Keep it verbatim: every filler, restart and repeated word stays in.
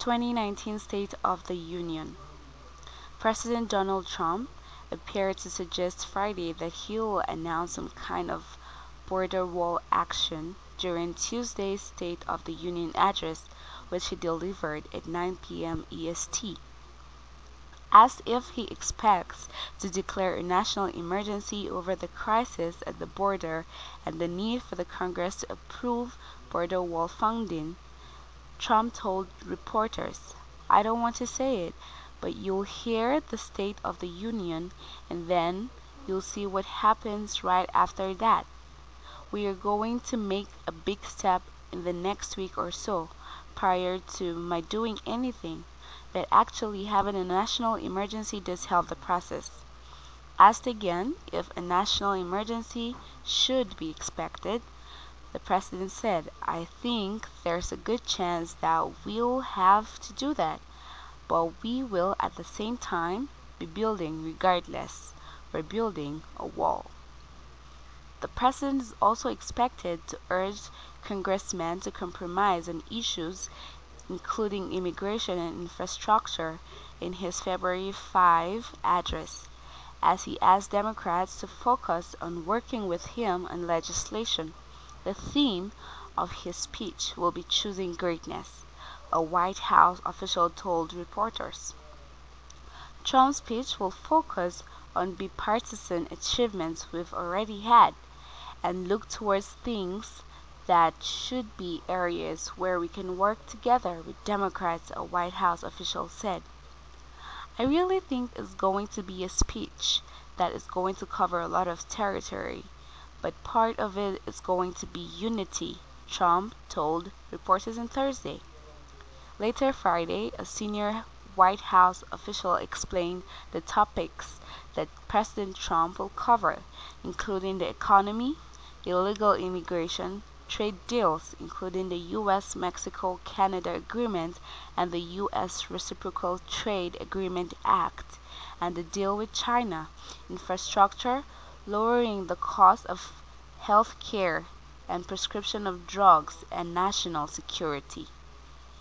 twenty nineteen State of the Union. President Donald Trump appeared to suggest Friday that he will announce some kind of border wall action during Tuesday's State of the Union address, which he delivered at nine p m E S T, as if he expects to declare a national emergency over the crisis at the border and the need for the Congress to approve border wall funding. Trump told reporters, "I don't want to say it, but you'll hear the State of the Union, and then you'll see what happens right after that. We are going to make a big step in the next week or so, prior to my doing anything, but actually having a national emergency does help the process." Asked again if a national emergency should be expected, the president said, "I think there's a good chance that we'll have to do that, but we will at the same time be building regardless. We're building a wall." The president is also expected to urge congressmen to compromise on issues including immigration and infrastructure in his February fifth address, as he asked Democrats to focus on working with him on legislation. The theme of his speech will be choosing greatness, a White House official told reporters. Trump's speech will focus on bipartisan achievements we've already had and look towards things that should be areas where we can work together with Democrats, a White House official said. "I really think it's going to be a speech that is going to cover a lot of territory, but part of it is going to be unity," Trump told reporters on Thursday. Later Friday, a senior White House official explained the topics that President Trump will cover, including the economy, illegal immigration, trade deals, including the U S Mexico Canada Agreement and the U S Reciprocal Trade Agreement Act, and the deal with China, infrastructure, lowering the cost of health care and prescription of drugs, and national security.